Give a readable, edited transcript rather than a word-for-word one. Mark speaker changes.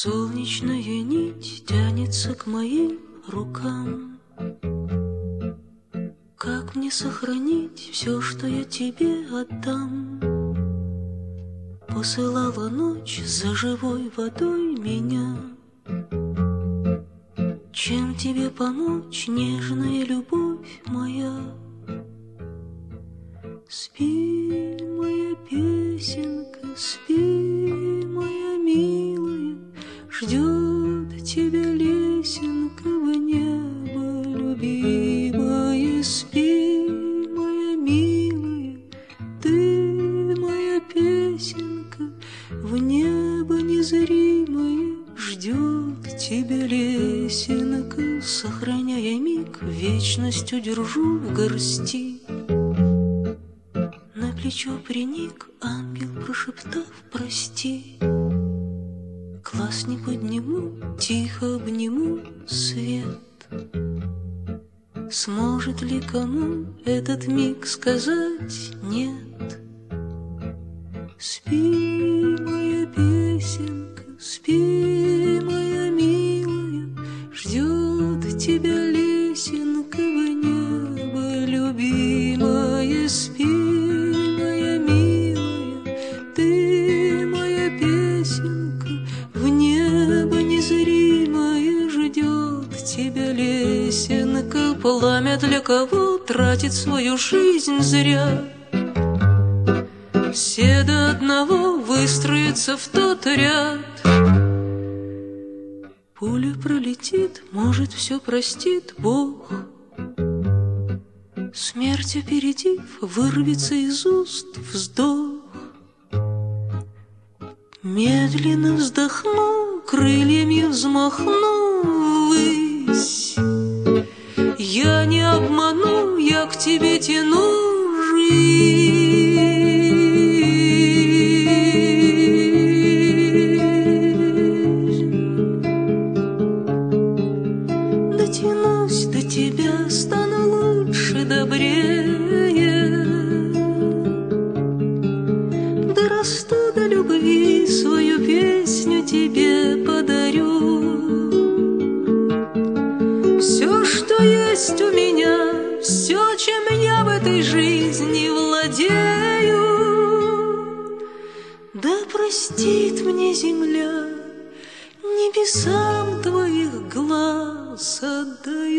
Speaker 1: Солнечная нить тянется к моим рукам. Как мне сохранить все, что я тебе отдам? Посылала ночь за живой водой меня. Чем тебе помочь, нежная любовь моя? Спи, моя песенка, спи, моя милая, ждет тебя лесенка в небо, любимая. Спи, моя милая, ты моя песенка, в небо незримое ждет тебя лесенка. Сохраняя миг, вечность удержу в горсти. На плечо приник ангел, прошептав прости. Глаз не подниму, тихо обниму свет. Сможет ли кому этот миг сказать нет? Спи, моя песенка, спи, моя милая, ждет тебя лесенка в небо, любимая. Спи, моя милая, ты моя песенка, в небо незримое ждет тебя лесенка. Пламя для кого тратит свою жизнь зря? Все до одного выстроятся в тот ряд. Пуля пролетит, может, все простит Бог. Смерть опередив, вырвется из уст вздох. Медленно вздохну, крыльями взмахну ввысь. Я не обману, я к тебе тяну жизнь. Дотянусь до тебя, стану лучше, добрее. Дорасту до любви, свою песню тебе подарю. Все, что есть у меня, все, чем я в этой жизни владею. Да простит мне земля, небесам твоих глаз отдаю.